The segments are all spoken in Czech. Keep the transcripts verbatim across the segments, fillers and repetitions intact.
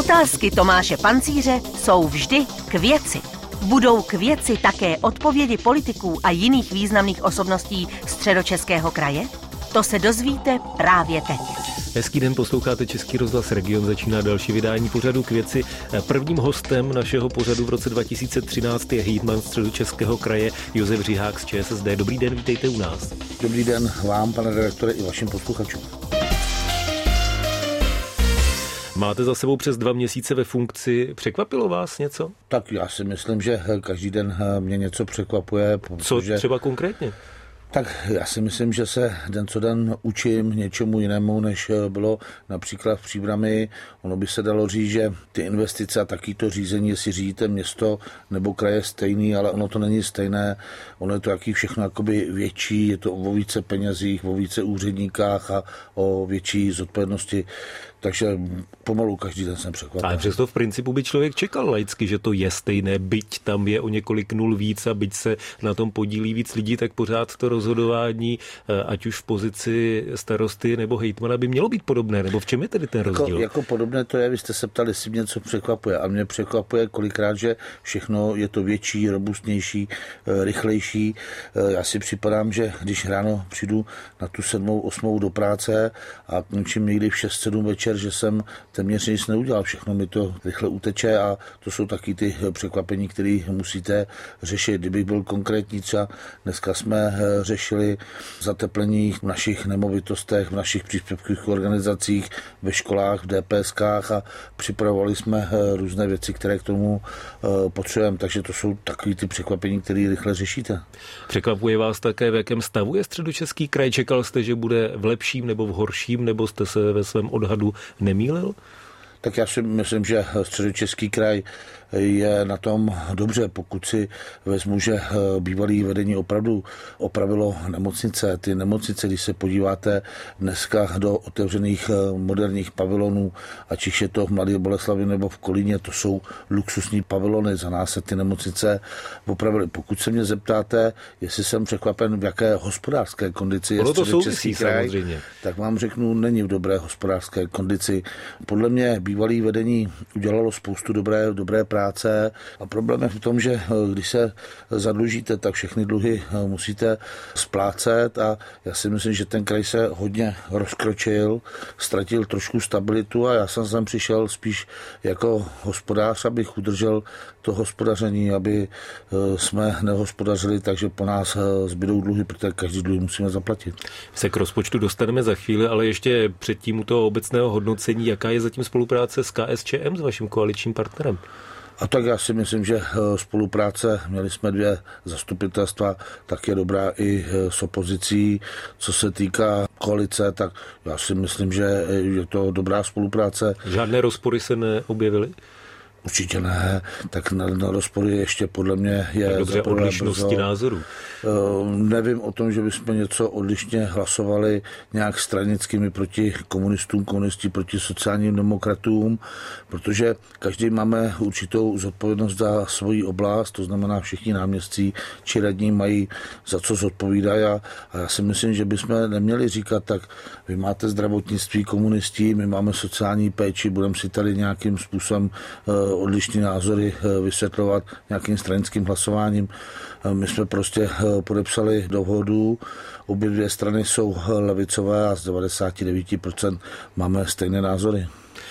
Otázky Tomáše Pancíře jsou vždy k věci. Budou k věci také odpovědi politiků a jiných významných osobností Středočeského kraje? To se dozvíte právě teď. Hezký den, posloucháte Český rozhlas Region, začíná další vydání pořadu k věci. Prvním hostem našeho pořadu v roce dva tisíce třináct je hejtman Středočeského kraje Josef Řihák z ČSSD. Dobrý den, vítejte u nás. Dobrý den vám, pane redaktore, i vašim posluchačům. Máte za sebou přes dva měsíce ve funkci. Překvapilo vás něco? Tak já si myslím, že každý den mě něco překvapuje. Co třeba konkrétně? Tak já si myslím, že se den co den učím něčemu jinému, než bylo například v Příbrami. Ono by se dalo říct, že ty investice a taky to řízení, jestli řídíte město nebo kraje stejný, ale ono to není stejné. Ono je to jaký všechno jakoby větší, je to o více penězích, o více úředníkách a o větší zodpovědnosti. Takže pomalu každý den jsem překvapen. Ale přesto v principu by člověk čekal laicky, že to je stejné, byť tam je o několik nul víc a byť se na tom podílí víc lidí, tak pořád to rozhodování, ať už v pozici starosty nebo hejtmana, by mělo být podobné. Nebo v čem je tedy ten rozdíl? Jako, jako podobné to je, vy jste se ptali, jestli mě něco překvapuje. A mě překvapuje kolikrát, že všechno je to větší, robustnější, rychlejší. Já si připadám, že když ráno přijdu na tu sedmou, osmou do práce a končím někdy v šest, sedm večer, že jsem téměř nic neudělal. Všechno mi to rychle uteče a to jsou taky ty překvapení, které musíte řešit. Kdybych byl konkrétní, třeba dneska jsme řešili zateplení v našich nemovitostech, v našich příspěvkových organizacích, ve školách, v DPSkách a připravovali jsme různé věci, které k tomu potřebujeme. Takže to jsou takový ty překvapení, které rychle řešíte. Překvapuje vás také, v jakém stavu je Středočeský kraj? Čekal jste, že bude v lepším nebo v horším, nebo jste se ve svém odhadu nemýlil? Tak já si myslím, že Středočeský kraj je na tom dobře, pokud si vezmu, že bývalý vedení opravdu opravilo nemocnice. Ty nemocnice, když se podíváte dneska do otevřených moderních pavilonů, ať už je to v Mladé Boleslavi nebo v Kolíně, to jsou luxusní pavilony, za nás se ty nemocnice opravily. Pokud se mě zeptáte, jestli jsem překvapen, v jaké hospodářské kondici je Středočeský kraj, samozřejmě, tak vám řeknu, není v dobré hospodářské kondici. Podle mě bývalý vedení udělalo spoustu dobré, dobré práce a problém je v tom, že když se zadlužíte, tak všechny dluhy musíte splácet a já si myslím, že ten kraj se hodně rozkročil, ztratil trošku stabilitu a já jsem sem přišel spíš jako hospodář, abych udržel to hospodaření, aby jsme nehospodařili, takže po nás zbydou dluhy, protože každý dluhy musíme zaplatit. Se k rozpočtu dostaneme za chvíli, ale ještě předtím u toho obecného hodnocení, jaká je zatím spolupráce s K S Č M, s vaším koaličním partnerem? A tak já si myslím, že spolupráce, měli jsme dvě zastupitelstva, tak je dobrá i s opozicí. Co se týká koalice, tak já si myslím, že je to dobrá spolupráce. Žádné rozpory se neobjevily? Určitě ne, tak na, na rozpory ještě podle mě je... Dobře, odlišnosti názorů. Uh, nevím o tom, že bychom něco odlišně hlasovali nějak stranickými proti komunistům, komunisti proti sociálním demokratům, protože každý máme určitou zodpovědnost za svoji oblast, to znamená všichni náměstci či radní mají za co zodpovídají a, a já si myslím, že bychom neměli říkat, tak vy máte zdravotnictví komunisti, my máme sociální péči, budeme si tady nějakým způsobem uh, odlišní názory vysvětlovat nějakým stranickým hlasováním. My jsme prostě podepsali dohodu, obě dvě strany jsou levicové a z devadesát devět procent máme stejné názory.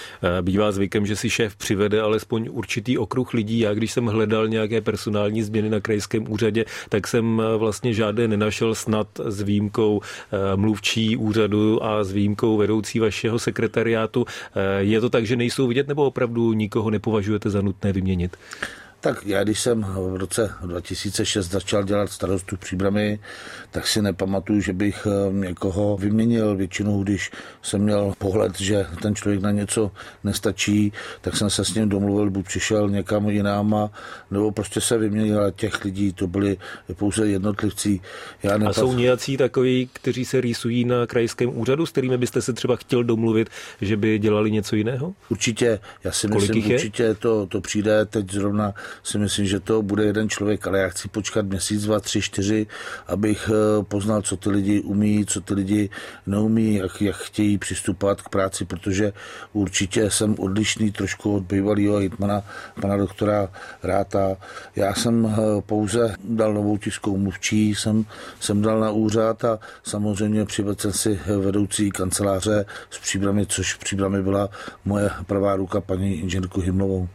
Bývá zvykem, že si šéf přivede alespoň určitý okruh lidí. Já když jsem hledal nějaké personální změny na krajském úřadě, tak jsem vlastně žádné nenašel, snad s výjimkou mluvčí úřadu a s výjimkou vedoucí vašeho sekretariátu. Je to tak, že nejsou vidět, nebo opravdu nikoho nepovažujete za nutné vyměnit? Tak já, když jsem v roce dva tisíce šest začal dělat starostu v Příbrami, tak si nepamatuju, že bych někoho vyměnil. Většinou, když jsem měl pohled, že ten člověk na něco nestačí, tak jsem se s ním domluvil, buď přišel někam jinam, nebo prostě se vyměnil, ale těch lidí to byli pouze jednotlivci. Já nepat... A jsou nějací takoví, kteří se rýsují na krajském úřadu, s kterými byste se třeba chtěl domluvit, že by dělali něco jiného? Určitě, já si myslím, určitě to, to přijde teď zrovna si myslím, že to bude jeden člověk, ale já chci počkat měsíc, dva, tři, čtyři, abych poznal, co ty lidi umí, co ty lidi neumí, jak, jak chtějí přistupovat k práci, protože určitě jsem odlišný trošku od bývalého hejtmana, pana doktora Ráta. Já jsem pouze dal novou tiskovou mluvčí, jsem, jsem dal na úřad a samozřejmě přivedl jsem si vedoucí kanceláře z Příbrami, což v Příbrami byla moje pravá ruka, paní inženýrku Himlovou.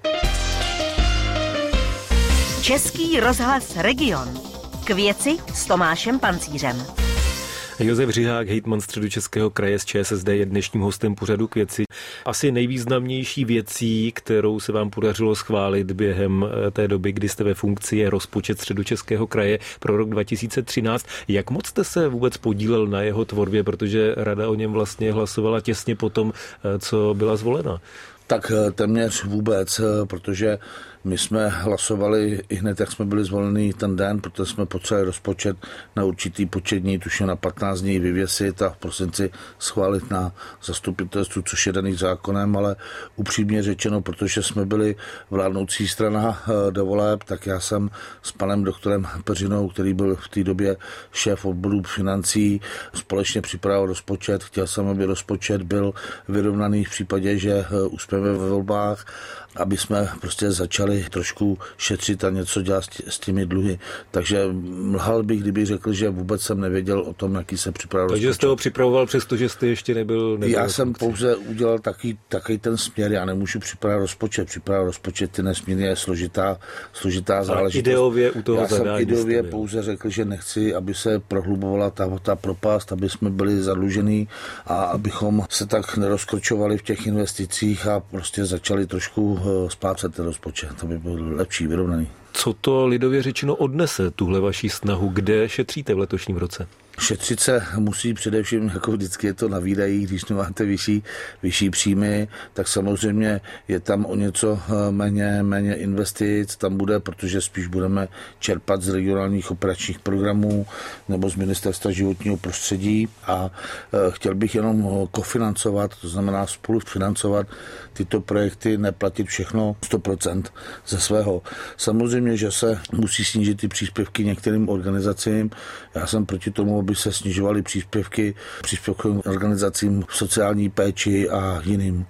Český rozhlas Region. K věci s Tomášem Pancířem. Josef Řihák, hejtman Středočeského kraje z ČSSD, je dnešním hostem pořadu K věci. Asi nejvýznamnější věcí, kterou se vám podařilo schválit během té doby, kdy jste ve funkci, je rozpočet Středočeského kraje pro rok dva tisíce třináct. Jak moc jste se vůbec podílel na jeho tvorbě, protože rada o něm vlastně hlasovala těsně potom, co byla zvolena? Tak téměř vůbec, protože my jsme hlasovali i hned, jak jsme byli zvoleni ten den, protože jsme potřebovali rozpočet na určitý počet dní, tuším na patnáct dní vyvěsit a v prosinci schválit na zastupitelstvu, což je daný zákonem, ale upřímně řečeno, protože jsme byli vládnoucí strana do voleb, tak já jsem s panem doktorem Peřinou, který byl v té době šéf odboru financí, společně připravil rozpočet. Chtěl jsem, aby rozpočet byl vyrovnaný v případě, že uspějeme ve volbách, aby jsme prostě začali trošku šetřit a něco dělat s těmi dluhy. Takže lhal bych, kdybych řekl, že vůbec jsem nevěděl o tom, jaký se připravil. Takže rozpočet. Jste ho připravoval, přestože jste ještě nebyl... nebyl Já jsem pouze udělal taky, taky ten směr, já nemůžu připravit rozpočet. Připravit rozpočet je nesmírně složitá, složitá záležitost. Ideově u toho já zadání jsem ideově pouze řekl, že nechci, aby se prohlubovala ta, ta propast, aby jsme byli zadlužení a abychom se tak nerozkročovali v těch investicích a prostě začali trošku splácet ten rozpočet, to by byl lepší, vyrovnaný. Co to lidově řečeno odnese, tuhle vaši snahu? Kde šetříte v letošním roce? Šetřit se musí především, jako vždycky je to na výdajích, když máte vyšší, vyšší příjmy, tak samozřejmě je tam o něco méně, méně investic, tam bude, protože spíš budeme čerpat z regionálních operačních programů nebo z ministerstva životního prostředí a chtěl bych jenom kofinancovat, to znamená spolufinancovat tyto projekty, neplatit všechno sto procent ze svého. Samozřejmě, že se musí snížit ty příspěvky některým organizacím. Já jsem proti tomu, aby se snižovaly příspěvky příspěvkovým organizacím v sociální péči a jiným.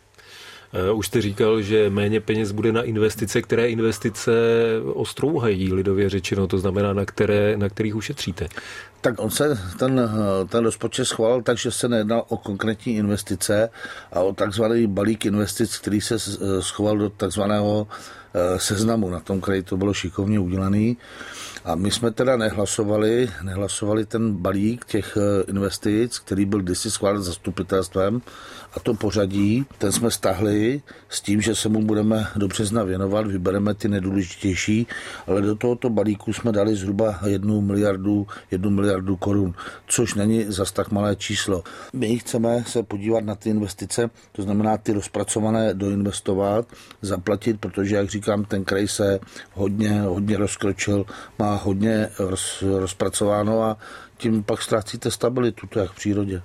Už jste říkal, že méně peněz bude na investice. Které investice ostrouhají, lidově řečeno, to znamená, na, které, na kterých ušetříte? Tak on se ten, ten rozpočet schválil tak, že se nejednal o konkrétní investice a o takzvaný balík investic, který se schoval do takzvaného seznamu. Na tom kraji to bylo šikovně udělaný. A my jsme teda nehlasovali, nehlasovali ten balík těch investic, který byl kdysi schválen zastupitelstvem, a to pořadí, ten jsme stáhli s tím, že se mu budeme do března věnovat, vybereme ty nejdůležitější, ale do tohoto balíku jsme dali zhruba jednu miliardu, jednu miliardu korun, což není zas tak malé číslo. My chceme se podívat na ty investice, to znamená ty rozpracované doinvestovat, zaplatit, protože, jak říkám, ten kraj se hodně, hodně rozkročil, má hodně roz, rozpracováno a tím pak ztrácíte stabilitu, to jak v přírodě.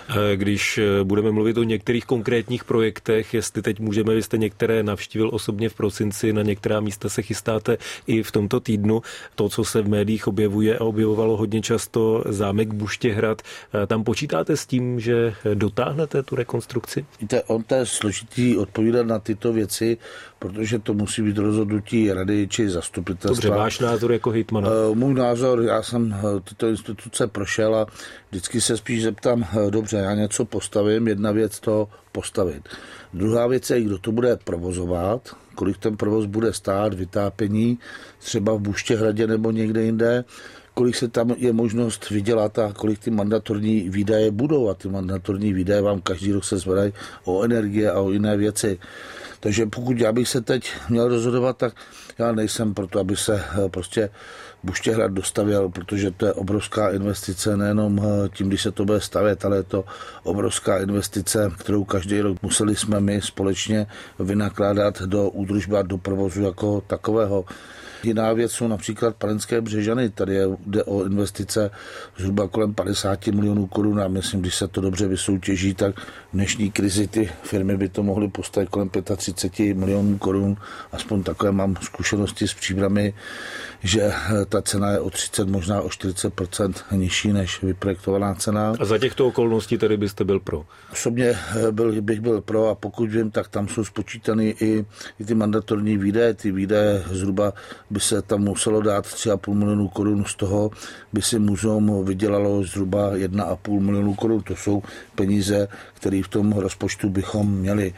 Když budeme mluvit o některých konkrétních projektech, jestli teď můžeme, vy jste některé navštívil osobně v prosinci, na některá místa se chystáte i v tomto týdnu. To, co se v médiích objevuje a objevovalo hodně často, zámek Buštěhrad, tam počítáte s tím, že dotáhnete tu rekonstrukci? Víte, on to je složitý odpovídat na tyto věci, protože to musí být rozhodnutí rady či zastupitelstva. Dobře, váš názor jako hejtmana? Můj názor, já jsem tyto instituce prošel a vždycky se spíš zeptám, dobře, já něco postavím, jedna věc to postavit. Druhá věc je, kdo to bude provozovat, kolik ten provoz bude stát, vytápění, třeba v Buštěhradě nebo někde jinde, kolik se tam je možnost vydělat a kolik ty mandatorní výdaje budou. A ty mandatorní výdaje vám každý rok se zvedají o energie a o jiné věci. Takže pokud já bych se teď měl rozhodovat, tak já nejsem proto, aby se prostě Buštěhrad dostavěl, protože to je obrovská investice, nejenom tím, když se to bude stavět, ale je to obrovská investice, kterou každý rok museli jsme my společně vynakládat do údržby a do provozu jako takového. Jiná věc jsou například Panenské Břežany. Tady je jde o investice zhruba kolem padesát milionů korun a myslím, když se to dobře vysoutěží, tak v dnešní krizi ty firmy by to mohly postavit kolem třicet pět milionů korun. Aspoň takové mám zkušenosti s Příbrami, že ta cena je o třicet, možná o čtyřicet procent nižší než vyprojektovaná cena. A za těchto okolností tedy byste byl pro? Osobně byl, bych byl pro a pokud vím, tak tam jsou spočítaný i, i ty mandatorní výdaje. Ty výdaje zhruba by se tam muselo dát tři a půl milionu korun, z toho by si muzeum vydělalo zhruba jedna a půl milionu korun. To jsou peníze, které v tom rozpočtu bychom měli.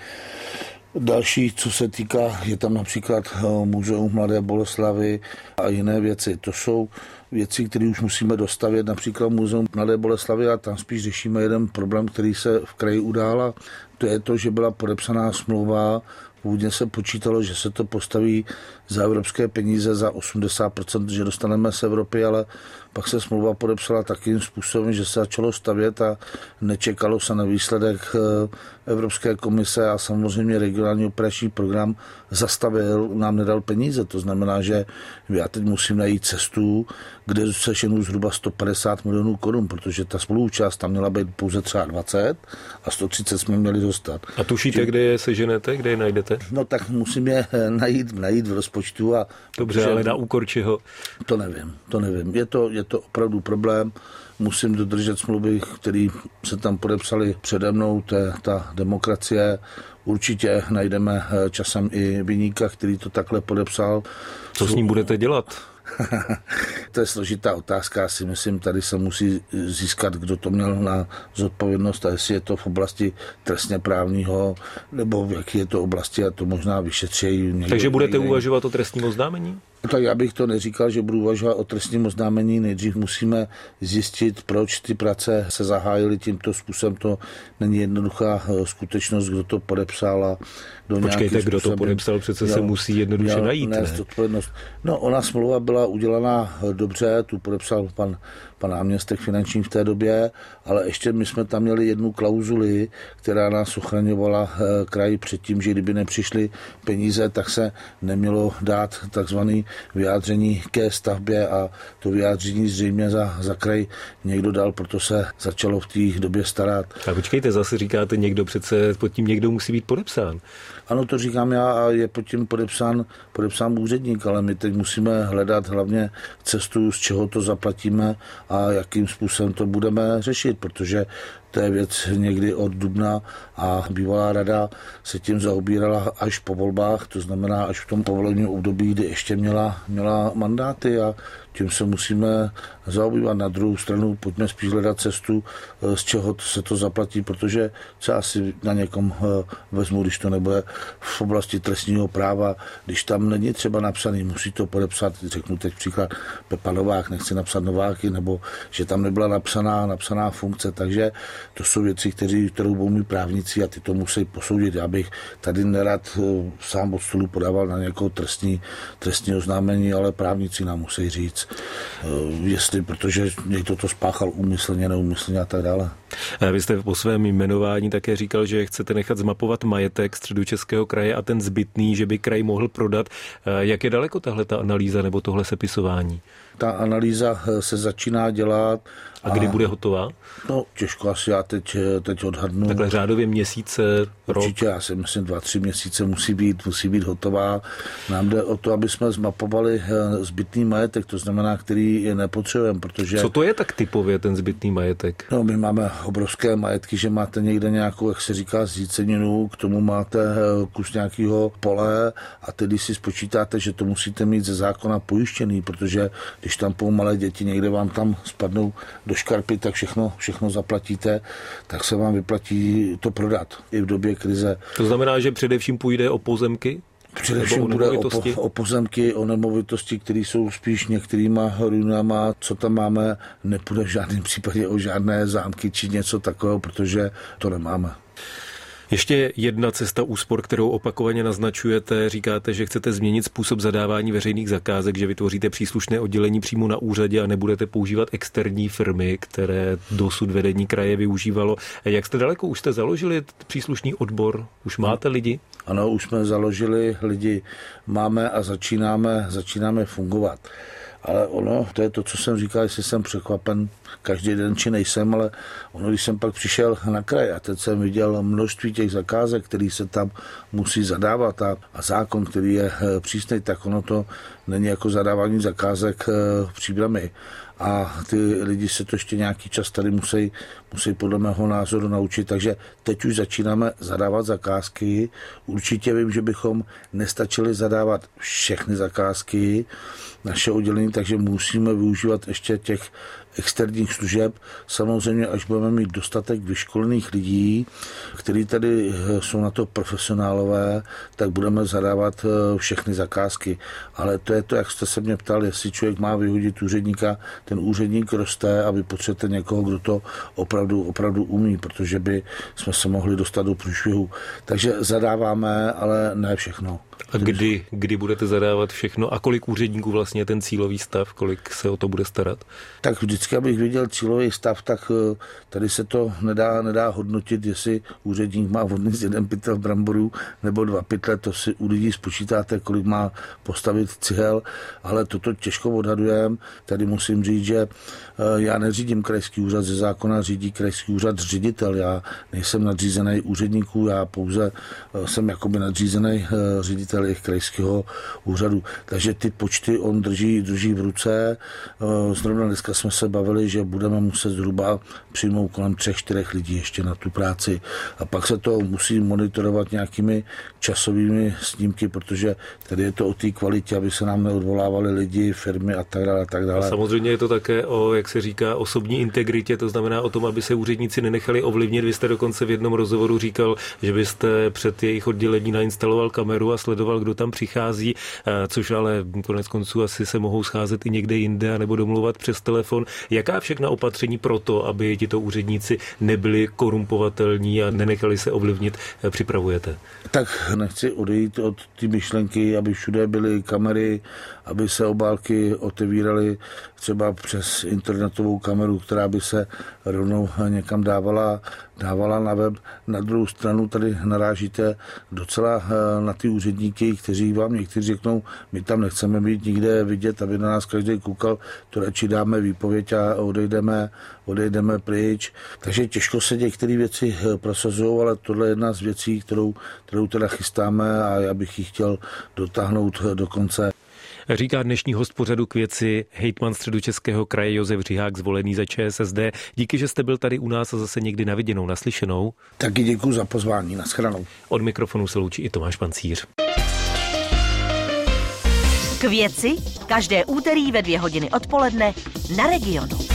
Další, co se týká, je tam například Muzeum Mladé Boleslavi a jiné věci. To jsou věci, které už musíme dostavět, například Muzeum Mladé Boleslavi, a tam spíš řešíme jeden problém, který se v kraji udál. To je to, že byla podepsaná smlouva. Původně se počítalo, že se to postaví za evropské peníze za osmdesát procent, že dostaneme z Evropy, ale pak se smlouva podepsala takým způsobem, že se začalo stavět a nečekalo se na výsledek Evropské komise a samozřejmě regionální operační program zastavil, nám nedal peníze. To znamená, že já teď musím najít cestu, kde se ženu zhruba sto padesát milionů korun, protože ta spoluúčast tam měla být pouze třeba dvacet a sto třicet jsme měli dostat. A tušíte, že... kde je seženete, kde je najdete? No tak musím je najít, najít v rozpočtu. A dobře, protože... ale na úkor čeho? To nevím, to nevím. Je to, je to opravdu problém. Musím dodržet smlouvy, které se tam podepsaly přede mnou, to je ta demokracie. Určitě najdeme časem i viníka, který to takhle podepsal. Co s ním budete dělat? To je složitá otázka, já si myslím, tady se musí získat, kdo to měl na zodpovědnost a jestli je to v oblasti trestně právního, nebo v jaký je to oblasti a to možná vyšetřejí. Takže budete jiný. Uvažovat o trestním oznámení? Tak já bych to neříkal, že budu uvažovat o trestním oznámení. Nejdřív musíme zjistit, proč ty práce se zahájily tímto způsobem. To není jednoduchá skutečnost, kdo to podepsal. A do Počkejte, kdo to podepsal, přece měl, se musí jednoduše najít. Ne? No, ona smlouva byla udělaná dobře, tu podepsal pan, pan náměstek finanční v té době, ale ještě my jsme tam měli jednu klauzuli, která nás ochraňovala kraj před tím, že kdyby nepřišly peníze, tak se nemělo dát takzvaný vyjádření ke stavbě a to vyjádření zřejmě za, za kraj někdo dal, proto se začalo v té době starat. A počkejte, zase říkáte někdo, přece pod tím někdo musí být podepsán. Ano, to říkám já a je pod tím podepsán, podepsán úředník, ale my teď musíme hledat hlavně cestu, z čeho to zaplatíme a jakým způsobem to budeme řešit, protože to je věc někdy od dubna a bývalá rada se tím zaobírala až po volbách, to znamená až v tom povolebním období, kdy ještě měla, měla mandáty a tím se musíme zaobívat. Na druhou stranu pojďme spíš hledat cestu, z čeho se to zaplatí, protože se asi na někom vezmu, když to nebude v oblasti trestního práva, když tam není třeba napsaný, musí to podepsat, řeknu teď příklad Pepa Novák, nechci napsat Nováky, nebo že tam nebyla napsaná, napsaná funkce, takže to jsou věci, kteří, kterou budou mít právníci a ty to musí posoudit. Já bych tady nerad sám od stolu podával na někoho trestní, trestní oznámení, ale právníci nám musí říct, jestli, protože někdo to spáchal úmyslně, neúmyslně a tak dále. Vy jste po svém jmenování také říkal, že chcete nechat zmapovat majetek Středočeského kraje a ten zbytný, že by kraj mohl prodat. Jak je daleko tahle ta analýza nebo tohle sepisování? Ta analýza se začíná dělat. A kdy a bude hotová? No, těžko asi já teď, teď odhadnu. Takhle řádově měsíce, rok? Určitě, já si myslím, dva, tři měsíce musí být, musí být hotová. Nám jde o to, aby jsme zmapovali zbytný majetek, to znamená, který je nepotřebujeme, protože... Co to je tak typově ten zbytný majetek? No, my máme obrovské majetky, že máte někde nějakou, jak se říká, zíceninu, k tomu máte kus nějakého pole a tedy si spočítáte, že to musíte mít ze zákona pojištěný, protože když tam pou malé děti někde vám tam spadnou do škarpy, tak všechno, všechno zaplatíte, tak se vám vyplatí to prodat i v době krize. To znamená, že především půjde o pozemky? Především bude o, po, o pozemky, o nemovitosti, které jsou spíš některýma ruinama, co tam máme, nepůjde v žádném případě o žádné zámky či něco takového, protože to nemáme. Ještě jedna cesta úspor, kterou opakovaně naznačujete, říkáte, že chcete změnit způsob zadávání veřejných zakázek, že vytvoříte příslušné oddělení přímo na úřadě a nebudete používat externí firmy, které dosud vedení kraje využívalo. Jak jste daleko? Už jste založili příslušný odbor? Už máte lidi? Ano, už jsme založili lidi, máme a začínáme, začínáme fungovat. Ale ono, to je to, co jsem říkal, jestli jsem překvapen každý den, či nejsem, ale ono, když jsem pak přišel na kraj a teď jsem viděl množství těch zakázek, který se tam musí zadávat a, a zákon, který je přísný, tak ono to není jako zadávání zakázek v Příbrami. A ty lidi se to ještě nějaký čas tady musí, musí podle mého názoru naučit, takže teď už začínáme zadávat zakázky. Určitě vím, že bychom nestačili zadávat všechny zakázky naše oddělení, takže musíme využívat ještě těch externích služeb. Samozřejmě, až budeme mít dostatek vyškolených lidí, kteří tady jsou na to profesionálové, tak budeme zadávat všechny zakázky. Ale to je to, jak jste se mě ptal, jestli člověk má vyhodit úředníka, ten úředník roste a vy potřebujete někoho, kdo to opravdu, opravdu umí, protože by jsme se mohli dostat do průšvihu. Takže zadáváme, ale ne všechno. A kdy, kdy budete zadávat všechno a kolik úředníků vlastně je ten cílový stav, kolik se o to bude starat? Tak vždycky, abych viděl cílový stav, tak tady se to nedá, nedá hodnotit, jestli úředník má odníst jeden pytel bramborů nebo dva pytle, to si u lidí spočítáte, kolik má postavit cihel, ale toto těžko odhadujeme. Tady musím říct, že já neřídím krajský úřad, ze zákona řídí krajský úřad ředitel, já nejsem nadřízený úředníků, já pouze jsem jakoby nadřízený ředitel jejich krajského úřadu. Takže ty počty on drží, drží v ruce. Zrovna dneska jsme se bavili, že budeme muset zhruba přijmout kolem třech, čtyřech lidí ještě na tu práci. A pak se to musí monitorovat nějakými časovými snímky, protože tady je to o té kvalitě, aby se nám neodvolávali lidi, firmy a tak dále. A tak dále. A samozřejmě je to také o, jak se říká, osobní integritě, to znamená o tom, aby se úředníci nenechali ovlivnit. Vy jste dokonce v jednom rozhovoru říkal, že byste před jejich oddělení nainstaloval kameru a sledoval, kdo tam přichází, což ale konec konců asi se mohou scházet i někde jinde nebo domluvat přes telefon. Jaká všechna opatření pro to, aby tito úředníci nebyli korumpovatelní a nenechali se ovlivnit, připravujete? Tak nechci odejít od té myšlenky, aby všude byly kamery, aby se obálky otevíraly třeba přes internetovou kameru, která by se rovnou někam dávala, dávala na web. Na druhou stranu tady narážíte docela na ty úředníky, kteří vám někteří řeknou, my tam nechceme být nikde vidět, aby na nás každý koukal, to radši dáme výpověď a odejdeme, odejdeme pryč. Takže těžko se některé věci prosazují, ale tohle je jedna z věcí, kterou, kterou teda chystáme a já bych ji chtěl dotáhnout do konce. Říká dnešní host pořadu K věci hejtman Středočeského kraje Josef Řihák, zvolený za ČSSD. Díky, že jste byl tady u nás a zase někdy na viděnou, naslyšenou. Taky děkuji za pozvání, nashledanou. Od mikrofonu se loučí i Tomáš Pancíř. K věci každé úterý ve dvě hodiny odpoledne na Regionu.